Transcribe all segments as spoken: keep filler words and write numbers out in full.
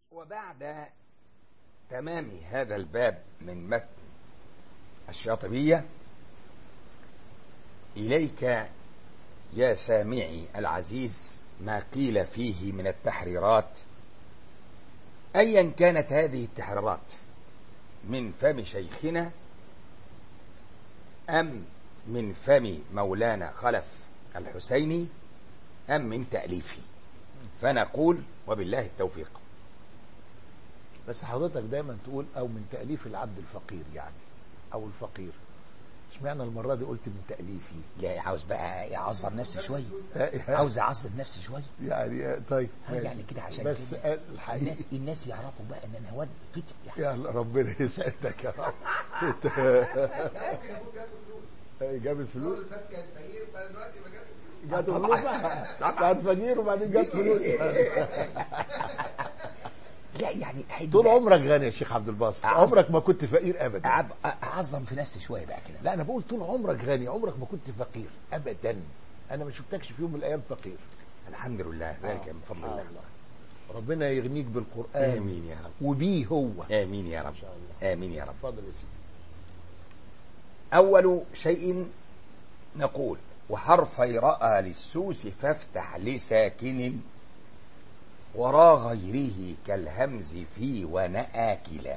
وبعد تمام هذا الباب من متن الشاطبية، إليك يا سامعي العزيز ما قيل فيه من التحريرات، أيا كانت هذه التحريرات من فم شيخنا أم من فم مولانا خلف الحسيني أم من تأليفي، فنقول وبالله التوفيق. بس حضرتك دايما تقول او من تأليف العبد الفقير يعني او الفقير، اشمعنى المرة دي قلت من تأليفي؟ لا عاوز بقى يعظم نفسي شوية، عاوز اعظم نفسي شوية يعني طيب يعني كده عشان بس كده الحقيقة الناس, الناس يعرفوا بقى ان انا واد فتي يعني. يا ربنا يسعدك يا رب. جاب الفلوس جات فلوس كان فقير وبعدين جات فلوس. لا يعني طول عمرك غني يا شيخ عبد الباسط، عمرك ما كنت فقير ابدا. اعظم في نفسي شويه بقى كده. لا انا بقول طول عمرك غني، عمرك ما كنت فقير ابدا. انا ما شفتكش في يوم من الايام فقير. الحمد لله ذلك من فضل الله. ربنا يغنيك بالقران امين يا رب، وبيه هو امين يا رب، ان شاء الله. امين يا رب. اتفضل يا سيدي. اول شيء نقول وحرفي رأى للسوس فافتح لساكن ورا غيره كالهمز في ونآكلا.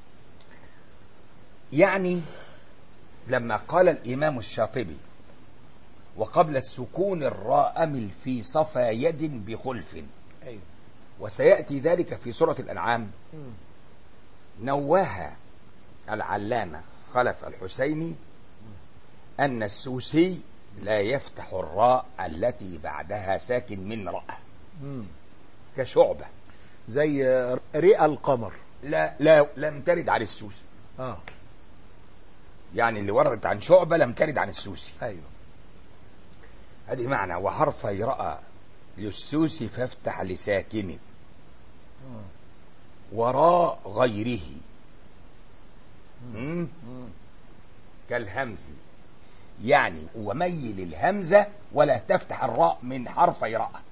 يعني لما قال الإمام الشاطبي وقبل السكون الراء أمل في صفا يد بخلف، أيوه. وسيأتي ذلك في سورة الأنعام، نوه العلامة خلف الحسيني أن السوسي لا يفتح الراء التي بعدها ساكن من رأى كشعبة زي رئة القمر. لا لا لم ترد عن السوسي. اه يعني اللي وردت عن شعبة لم ترد عن السوسي. ايوه هذه معنى وحرفي رأى للسوسي فافتح لساكن وراء غيره مم. كالهمز، يعني وميل الهمزة ولا تفتح الراء من حرفي رأى.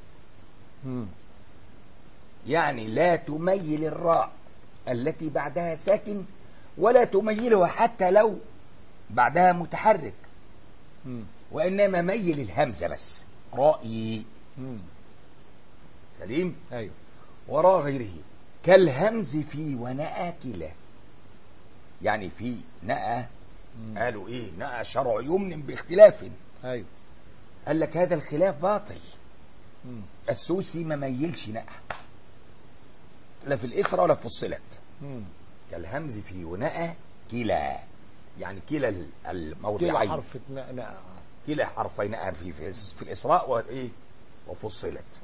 يعني لا تميل الراء التي بعدها ساكن ولا تميلها حتى لو بعدها متحرك، وإنما ميل الهمزة بس رأيي. سليم. أيوه. وراء غيره كالهمز في ونآكله، يعني في نأى قالوا ايه نأى شرع يمن باختلاف. أيوه. قال لك هذا الخلاف باطل. مم. السوسي ما ميلش نأى لا في الإسرة ولا في الصلة. كالهمز في ونأى كلا، يعني كلا الموضعين، كلا حرف نأى، كلا حرفي نأى في في, في الإسراء وايه وفصلت.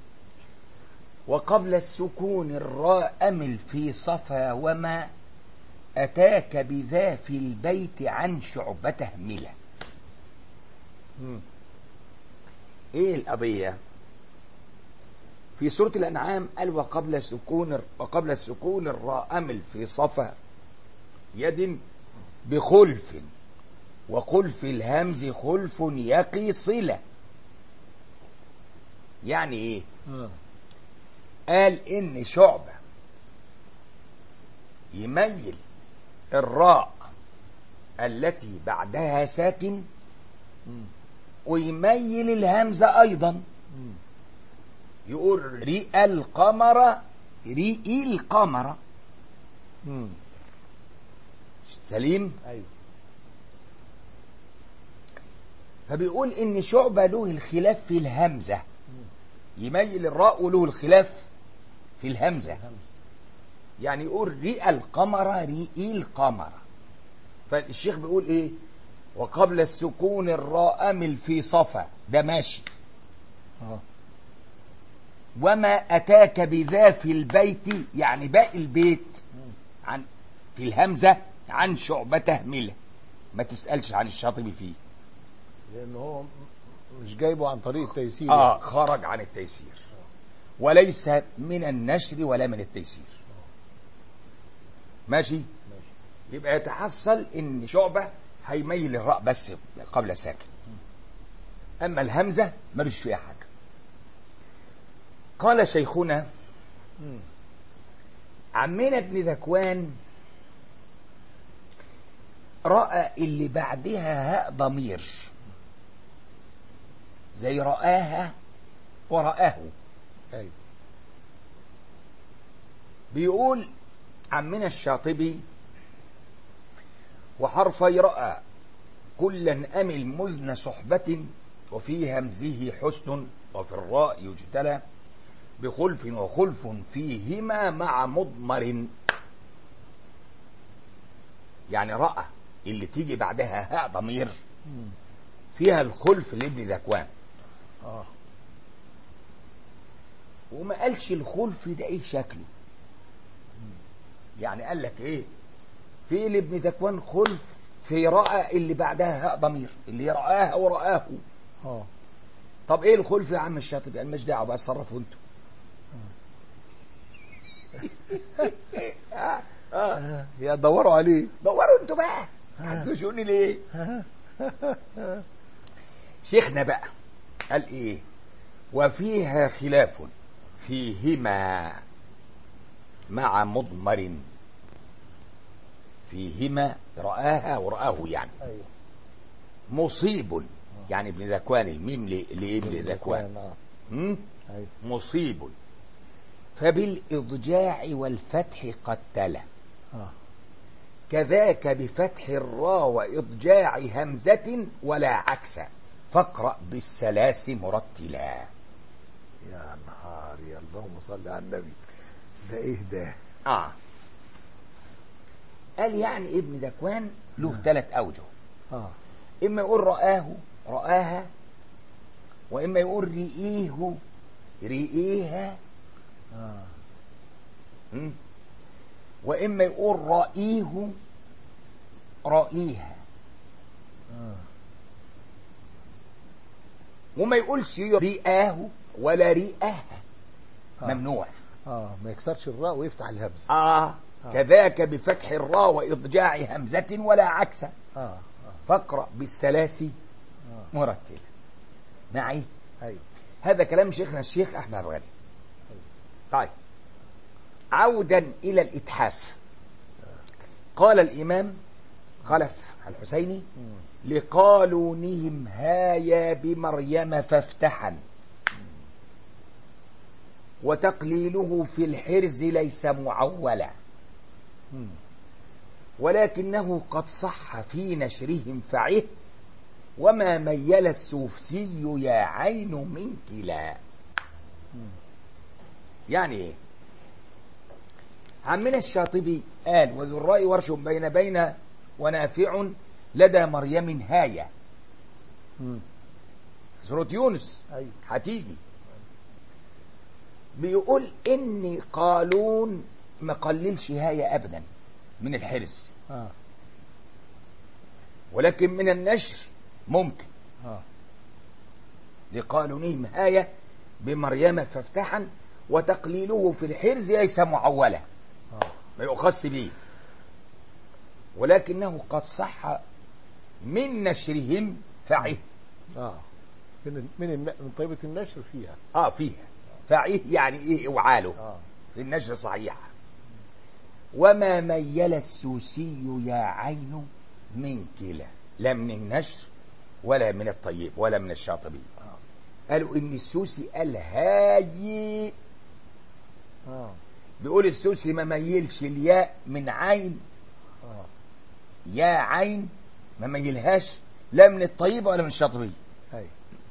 وقبل السكون الراء أمل في صفا وما أتاك بذا في البيت عن شعبته ملا. ايه القضية؟ في سورة الأنعام قال وقبل سكون وقبل السكون الراء أمل في صفا يد بخلف وخلف الهمز خلف يقي صلة. يعني ايه؟ قال ان شعبة يميل الراء التي بعدها ساكن ويميل الهمزة أيضا، يقول رئ القمر رئ القمر. سليم. أيوه. فبيقول إن شعبة له الخلاف في الهمزة، يميل الراء وله الخلاف في الهمزة، يعني يقول رئ القمر رئ القمر. فالشيخ بيقول إيه وقبل السكون الراء أمل في صفا، ده ماشي. أوه. وما أتاك بذا في البيت، يعني باقي البيت عن في الهمزة عن شعبته مله، ما تسألش عن الشاطبي فيه لأنه هو مش جايبه عن طريق التيسير. آه خرج عن التيسير وليس من النشر ولا من التيسير. ماشي. يبقى يتحصل ان شعبة هيميل الراء بس قبل ساكن، اما الهمزة ملوش فيها حاجة. قال شيخنا عمنا ابن ذكوان رأى اللي بعدها هاء ضمير زي رآها ورآه. أيوة. بيقول عمنا الشاطبي وحرفي رأى كلا أمل مذن صحبة وفي همزه حسن وفي الراء يجتلى بخلف وخلف فيهما مع مضمر. يعني رأى اللي تيجي بعدها هاء ضمير فيها الخلف لابن ذكوان. اه وما قالش الخلف ده ايه شكله، يعني قال لك ايه في لابن ذكوان خلف في رأى اللي بعدها هاء ضمير اللي رآها ورآه. اه طب ايه الخلف يا عم الشاطبي؟ قال مش دعوه بقى اتصرفوا انتوا. آه. آه. يا دوروا عليه، دوروا انتوا بقى هتدوشوني ليه؟ شيخنا بقى قال ايه وفيها خلاف فيهما مع مضمر. فيهما رآها ورآه يعني. أيوة. مصيب يعني ابن ذكوان الميم لابن ذكوان. أيوة. مصيب فبالإضجاع والفتح قد تلا آه. كذاك بفتح الراء وإضجاع همزة ولا عكس فاقرأ بالسلاس مرتلا. يا نهاري اللهم صل على النبي. ده ايه ده؟ اه قال يعني ابن ذكوان له ثلاث أوجه. اه إما يقول رآه رآها، وإما يقول رئيه رئيها، اه م? وإما يقول رأيه رأيها، اه وما يقولش رئاه ولا رئاها. آه. ممنوع. اه ما يكسرش الراء ويفتح الهمزة. آه. آه كذاك بفتح الراء وإضجاع همزة ولا عكس آه. آه. فاقرأ بالسلاسي آه. مرتلا. معي؟ أيوة. هذا كلام شيخنا الشيخ أحمد الغالي. طيب عودا إلى الإتحاف. قال الإمام خلف الحسيني لقالونهم هايا بمريم فافتحا وتقليله في الحرز ليس معولا ولكنه قد صح في نشرهم فعه وما ميل السوفسي يا عين من كلا. يعني ايه؟ عمنا الشاطبي قال وذو الرأي ورش بين بين ونافع لدى مريم هاية. سورة يونس أيوة. هتيجي بيقول إني قالون ما قللش هاية أبدا من الحرز. آه. ولكن من النشر ممكن. آه. لقالونهم هاية بمريم فافتحا وتقليله في الحرز ليس معولة. آه. ما يؤخذ به، ولكنه قد صح من نشرهم فعه. اه من من الن... من طيبة النشر فيها. اه فيها فعه يعني ايه اوعاله. اه النشر صحيحة. وما ميل السوسي يا عين من كلا، لا من النشر ولا من الطيب ولا من الشاطبي. آه. قالوا ان السوسي قال هاي. اه بيقول السوسي ما ميلش الياء من عين. اه يا عين ما ميلهاش لا من الطيب ولا من الشاطبي. هاي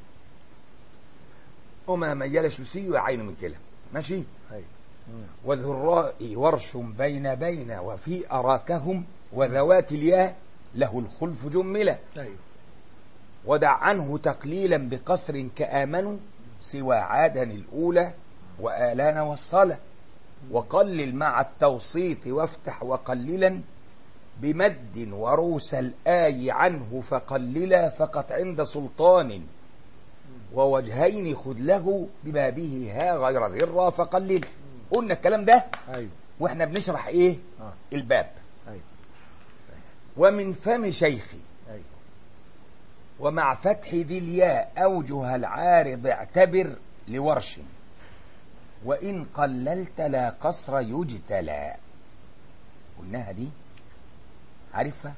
وما ميل السوسي يا عين من كلا. ماشي. هاي وذو الراء ورش بين بين وفي أراكهم وذوات الياء له الخلف جملة. ايوه. ودع عنه تقليلا بقصر كآمنوا سوى عادا الأولى وآلان والصلاة وقلل مع التوسيط وافتح وقللا بمد وروس الآي عنه فقللا فقط عند سلطان ووجهين خذ له بما به ها غير ذرة فقللا. قلنا الكلام ده ايوه واحنا بنشرح ايه آه. الباب. ايوه ومن فم شيخي ايوه ومع فتح ذي الياء أوجه العارض اعتبر لورش. وإن قللت لا قصر يجتلى. قلناها دي، عارفها؟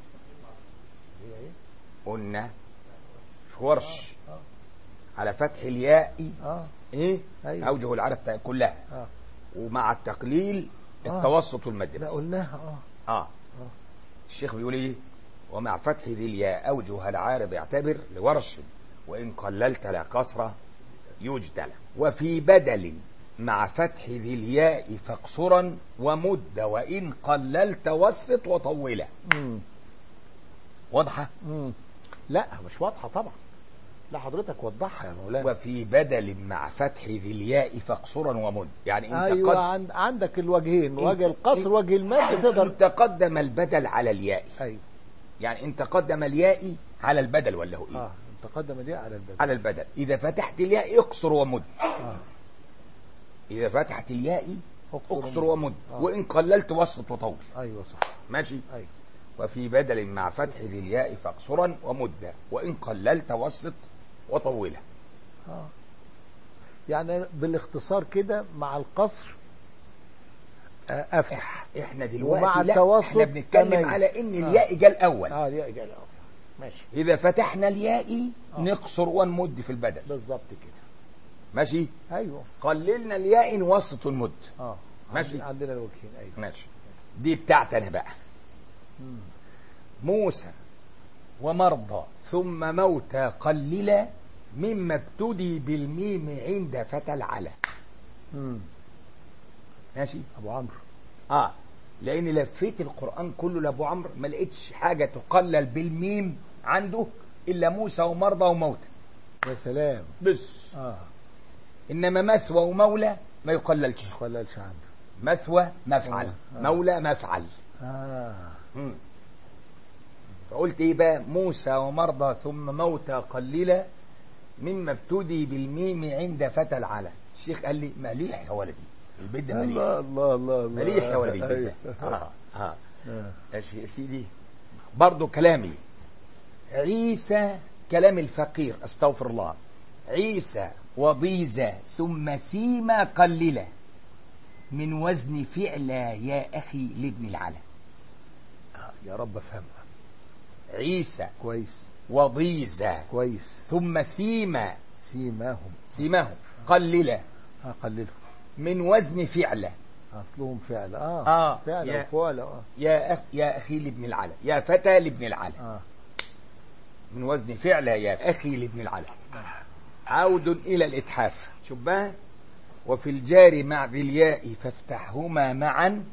هي ايه؟ قلنا في ورش اه على فتح الياء اه ايه أيوة. اوجه العرب كلها، اه ومع التقليل آه. التوسط والمد لا بس. قلناها. اه اه الشيخ بيقول ايه؟ ومع فتح ذي الياء اوجه العارض اعتبر لورش وان قللت لا قصر يجتلى. وفي بدل مع فتح ذي الياء فاقصرا ومد وان قللت وسط وطولا. امم واضحه؟ امم لا مش واضحه طبعا، لا حضرتك وضحها يا مولانا. وفي بدل مع فتح ذي الياء فاقصرا ومد، يعني انت ايوه قد عند عندك الوجهين، إن- وجه القصر إن- وجه المد تقدر. ان تقدم البدل على الياء، ايوه يعني ان تقدم الياء على البدل ولا هو ايه؟ اه تقدم دي على البدل. على البدل. اذا فتحت الياء اقصر ومد، اه اذا فتحت الياء اقصر ومد. ومد، آه. وان قللت وسط وطول. ايوه صح. ماشي. ايوه وفي بدل مع فتح ذي الياء فاقصرا ومد وان قللت وسط وطوله. اه يعني بالاختصار كده مع القصر آه افتح، احنا دلوقتي ومع لا التوسط احنا بنتكلم تميز. على ان آه. الياء جاء الاول. اه دي اجاله الاول. ماشي اذا فتحنا الياء آه. نقصر ونمد في البدل. بالظبط كده. ماشي. ايوه قللنا الياء نوسط ونمد. اه ماشي. عندنا- عندنا الوجهين. ايوه ماشي. دي بتاعتي انا بقى. مم. موسى ومرضى ثم موتى قللا مما ابتدي بالميم عند فتى العلا. مم. ماشي. ابو عمرو. اه لان لفيت القران كله لابو عمرو ما لقيتش حاجه تقلل بالميم عنده الا موسى ومرضى وموتى يا سلام. بس. اه انما مثوى ومولى ما يقللش. ما قللش عنده. مثوى مفعل، آه. آه. مولى مفعل. اه مم. فقلت ايه بقى؟ موسى ومرضى ثم موتى قللا مما ابتدي بالميم عند فتى العلا. الشيخ قال لي مليح يا ولدي، البيت ده مليح. الله الله الله الله. مليح يا ولدي البيت ده. أيوة. اه اه آه. ماشي يا سيدي. برضو كلامي عيسى كلام الفقير، استغفر الله. عيسى وضيزة ثم سيما قللا من وزن فعلا يا أخي لابن العلا. آه. يا رب افهمها عيسى كويس وضيزة كويس. ثم سيما سيماهم سيماهم قللا اه قللهم. من وزن فعلا. اصلهم فعل. اه, آه. فعل يا- وفعل. اه يا أخ يا أخي لابن العلا، يا فتى لابن العلا. اه من وزن فعلا يا أخي لابن العلا. عود إلى الإتحاف. شوف بقى. وفي الجار مع ذي الياء فافتحهما معا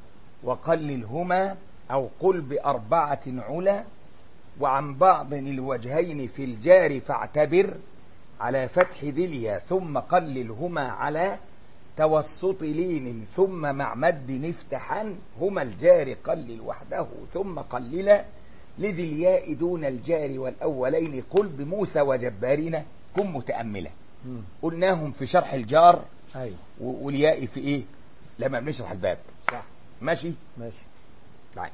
وقللهما أو قل بأربعة علا وعن بعض الوجهين في الجار فاعتبر على فتح ذي الياء ثم قللهما على توسط لين ثم مع مد افتحا هما الجار قلل وحده ثم قللا لذي الياء دون الجار والأولين قل بموسى وجبارنا كن متأملة. مم. قلناهم في شرح الجار ايوه و- والياء في ايه لما بنشرح الباب. صح. ماشي. ماشي. طيب.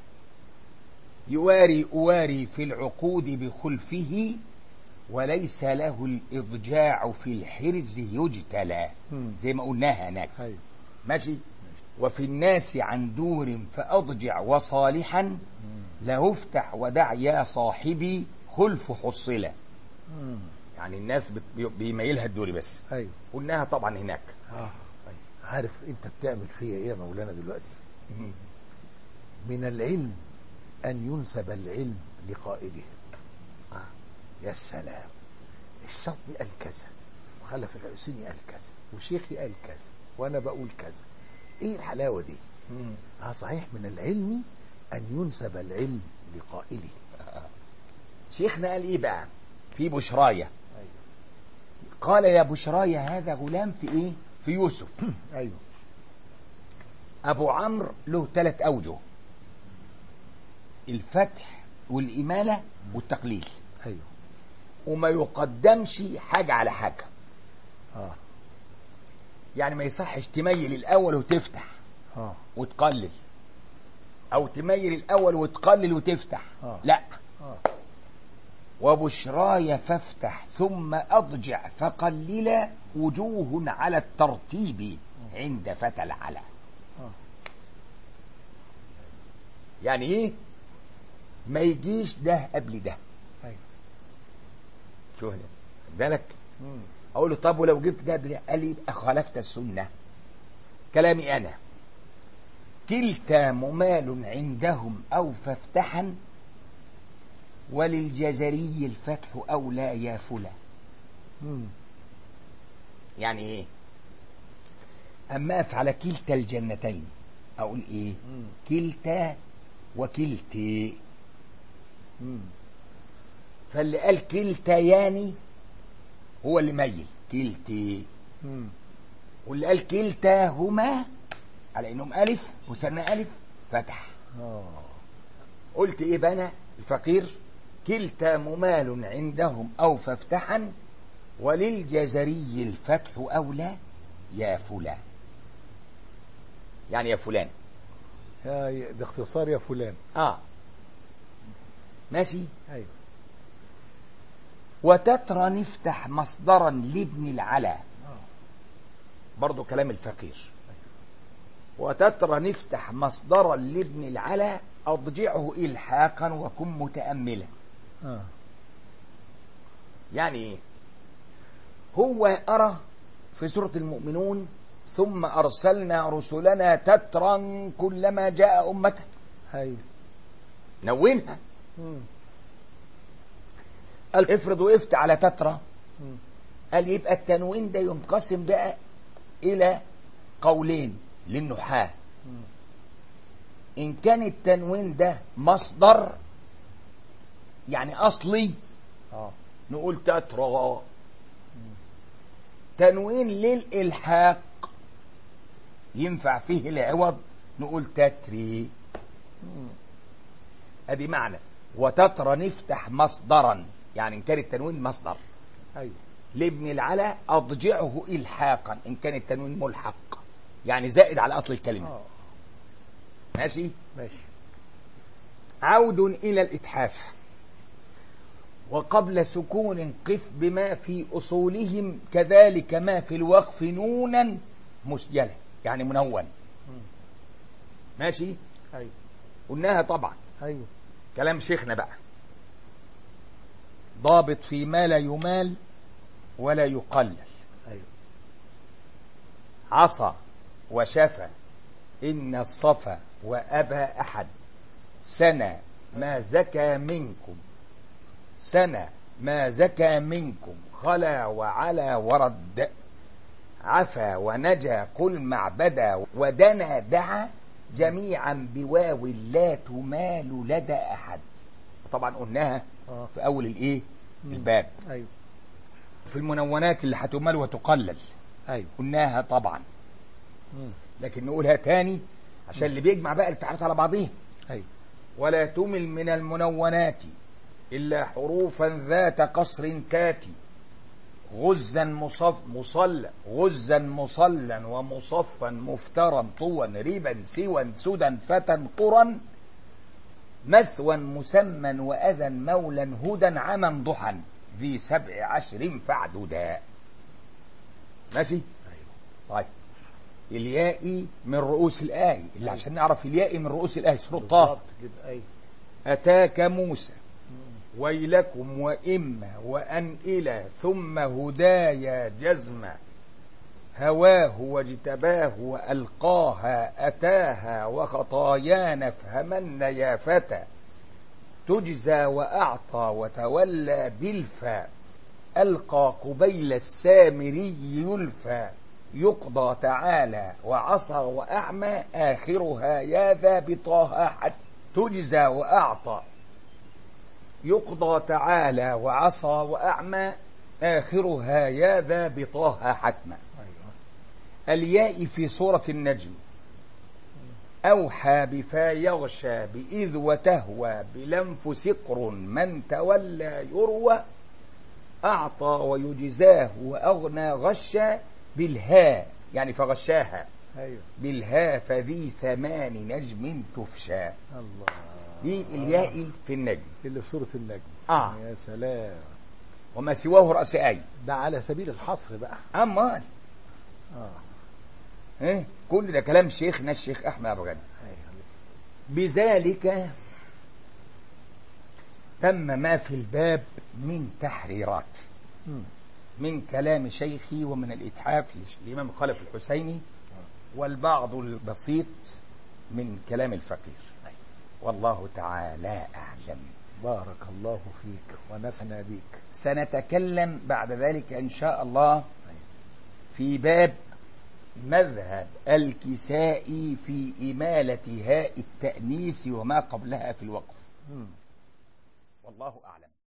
يواري أواري في العقود بخلفه وليس له الإضجاع في الحرز يجتلى. مم. زي ما قلناها هناك. ايوه ماشي. وفي الناس عن دور فأضجع وصالحا مم. له افتح ودع يا صاحبي خلف حصلة. مم. يعني الناس بت- بي- بيميلها الدوري بس. ايوه قلناها طبعا هناك. اه عارف انت بتعمل فيا ايه يا مولانا دلوقتي؟ من العلم ان ينسب العلم لقائله. آه. يا سلام. الشاطبي قال كذا وخلف العسيني قال كذا وشيخي قال كذا وانا بقول كذا. ايه الحلاوه دي؟ مم. اه صحيح من العلم ان ينسب العلم لقائله. شيخنا قال ايه بقى في بشراية؟ ايوه قال يا بشراية هذا غلام في ايه في يوسف. ايوه ابو عمرو له ثلاث اوجه: الفتح والإمالة والتقليل، ايوه وما يقدمش حاجة على حاجة. اه يعني ما يصحش تميل الأول وتفتح اه وتقلل، أو تميل الأول وتقلل وتفتح. آه. لا. اه وبشراي فافتح ثم أضجع فقللا وجوه على الترتيب عند فتى العلا. يعني ايه؟ ما يجيش ده قبل ده. شوف بالك، اقول له طب ولو جبت ده قبل ده؟ قال لي يبقى خالفت السنة. كلامي انا: كلتا ممال عندهم او فافتحا وللجزري الفتح او لا يا فلا. يعني ايه؟ اما افعل كلتا الجنتين اقول ايه؟ مم. كلتا وكلتي. مم. فاللي قال كلتا يعني هو اللي ميل كلتي. مم. واللي قال كلتا هما على انهم الف مثنى الف فتح. أوه. قلت ايه بقى انا الفقير؟ كلتا ممال عندهم او فافتحا وللجزري الفتح اولى يا فلان. يعني يا فلان، يا ده اختصار يا فلان. اه ماشي. ايوه. وتترى نفتح مصدرا لابن العلا. برضو كلام الفقير. وتترى نفتح مصدرا لابن العلا اضجعه الحاقا وكن متاملا. آه. يعني ايه؟ هو أرى في سورة المؤمنون ثم أرسلنا رسلنا تترا كلما جاء أمة. هاي نونها. قال افرض وقفت على تترا. مم. قال يبقى التنوين ده ينقسم بقى إلى قولين للنحاة. مم. إن كان التنوين ده مصدر يعني أصلي آه. نقول تترا. تنوين للإلحاق ينفع فيه العوض نقول تتري. ادي معنى وتترى نفتح مصدرا، يعني ان كان التنوين مصدر. ايوه. لابن العلا اضجعه الحاقا ان كان التنوين ملحق يعني زائد على اصل الكلمه. أوه. ماشي ماشي. عود الى الاتحاف. وقبل سكون قف بما في أصولهم كذلك ما في الوقف نونا مسجلة يعني منون. ماشي. أيوة. قلناها طبعا. أيوة. كلام شيخنا بقى ضابط في ما لا يمال ولا يقلل. أيوة. عصى وشفى إن الصفا وأبى أحد سنى ما زكى منكم سنة ما زكى منكم خلا وعلا ورد عفا ونجا قل معبدا ودنا دعا جميعا بواو لا تمال لدى أحد. طبعا قلناها في أول الإيه الباب. أيوه. في المنونات اللي هتمال وتقلل. أيوه. قلناها طبعا. مم. لكن نقولها تاني عشان اللي بيجمع بقى التعريفات على بعضيها. أيوه. ولا تمل من المنونات إلا حروفا ذات قصر كاتي غزا مصف مصلى غزا مصلا ومصفا مفترا طوا ربا سوا سدا فتى قرا مثوا مسمى وأذى مولا هدى عما ضحا في سبع عشر فعددا. ماشي. طيب الياء من رؤوس الآية اللي عشان نعرف الياء من رؤوس الآية سورة طه. أتاك موسى ويلكم وإما وأن إلى ثم هدايا جزم هواه واجتباه وألقاها أتاها وخطايا نفهمن يا فتى تجزى وأعطى وتولى بالفا ألقى قبيل السامري يلفى يقضى تعالى وعصى وأعمى آخرها يا ذا بطاها حتى تجزى وأعطى يقضى تعالى وعصى وأعمى آخرها يا ذا بطاها حتما. الياء في سورة النجم أوحى بفا يغشى بإذ وتهوى بلنف سقر من تولى يروى أعطى ويجزاه وأغنى غشى بالها يعني فغشاها. أيوة. بالها فذي ثمان نجم تفشى. الله. دي الياء في النجم اللي في سورة النجم. آه. يا سلام. وما سواه رأس آية. ده على سبيل الحصر بقى. أمال اه إيه؟ كل ده كلام شيخنا الشيخ أحمد أبو غني. أيوة. بذلك تم ما في الباب من تحريرات مم. من كلام شيخي ومن الإتحاف للإمام خلف الحسيني والبعض البسيط من كلام الفقير. والله تعالى أعلم. بارك الله فيك ونفعنا بك. سنتكلم بعد ذلك إن شاء الله في باب مذهب الكسائي في إمالة هاء التأنيث وما قبلها في الوقف. مم. والله أعلم.